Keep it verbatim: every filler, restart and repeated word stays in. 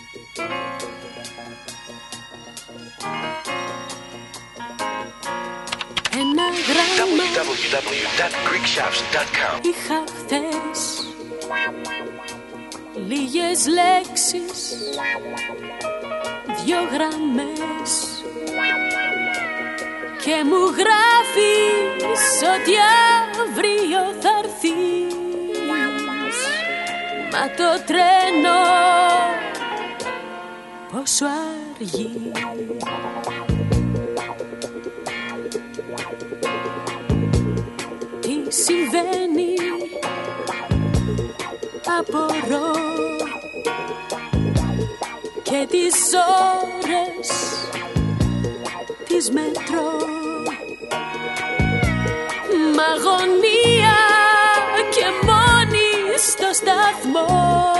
Ένα γράμμα double-u double-u double-u dot greek shops dot com. είχα χθες, λίγες λέξεις, δυο γραμμές, και μου γράφεις ότι αύριο θα έρθεις. Μα το τρένο πόσο αργεί. Τι συμβαίνει, απορώ, και τις ώρες τις μετρώ. Μ' αγωνία και μόνη στο σταθμό